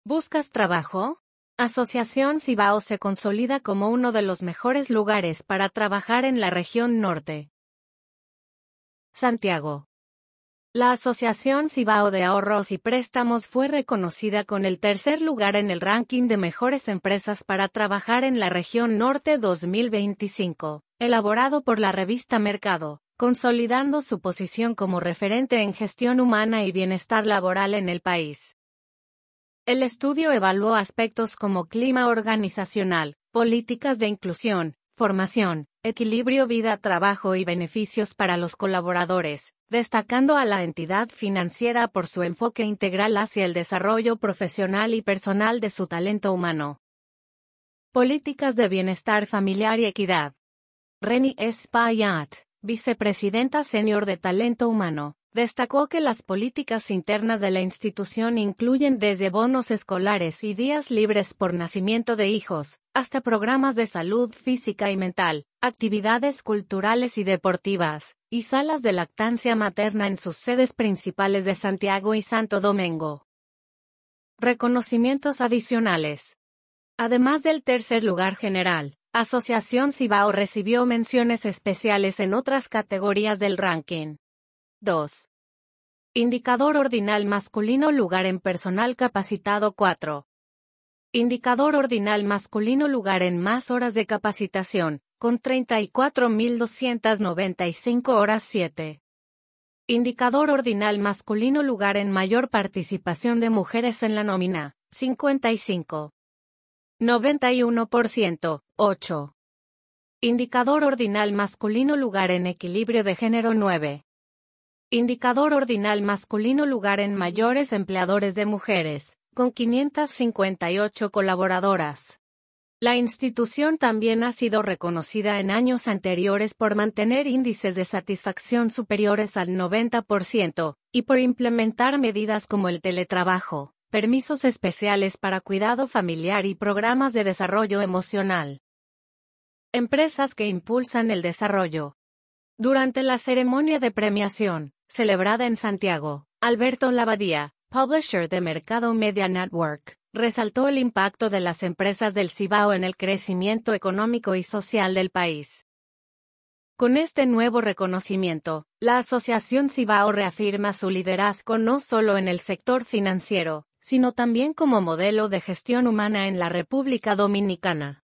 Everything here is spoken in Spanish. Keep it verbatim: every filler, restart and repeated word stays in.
¿Buscas trabajo? Asociación Cibao se consolida como uno de los mejores lugares para trabajar en la región norte. Santiago. La Asociación Cibao de Ahorros y Préstamos fue reconocida con el tercer lugar en el ranking de mejores empresas para trabajar en la región norte dos mil veinticinco, elaborado por la revista Mercado, consolidando su posición como referente en gestión humana y bienestar laboral en el país. El estudio evaluó aspectos como clima organizacional, políticas de inclusión, formación, equilibrio vida-trabajo y beneficios para los colaboradores, destacando a la entidad financiera por su enfoque integral hacia el desarrollo profesional y personal de su talento humano. Políticas de bienestar familiar y equidad. Reni Espaillat, vicepresidenta senior de Talento Humano, destacó que las políticas internas de la institución incluyen desde bonos escolares y días libres por nacimiento de hijos, hasta programas de salud física y mental, actividades culturales y deportivas, y salas de lactancia materna en sus sedes principales de Santiago y Santo Domingo. Reconocimientos adicionales. Además del tercer lugar general, Asociación Cibao recibió menciones especiales en otras categorías del ranking. dos. Indicador ordinal masculino lugar en personal capacitado cuatro. Indicador ordinal masculino lugar en más horas de capacitación, con treinta y cuatro mil doscientas noventa y cinco horas siete. Indicador ordinal masculino lugar en mayor participación de mujeres en la nómina, cincuenta y cinco punto noventa y uno por ciento, ocho. Indicador ordinal masculino lugar en equilibrio de género nueve. Indicador ordinal masculino lugar en mayores empleadores de mujeres, con quinientas cincuenta y ocho colaboradoras. La institución también ha sido reconocida en años anteriores por mantener índices de satisfacción superiores al noventa por ciento, y por implementar medidas como el teletrabajo, permisos especiales para cuidado familiar y programas de desarrollo emocional. Empresas que impulsan el desarrollo. Durante la ceremonia de premiación, celebrada en Santiago, Alberto Lavadía, publisher de Mercado Media Network, resaltó el impacto de las empresas del Cibao en el crecimiento económico y social del país. Con este nuevo reconocimiento, la Asociación Cibao reafirma su liderazgo no solo en el sector financiero, sino también como modelo de gestión humana en la República Dominicana.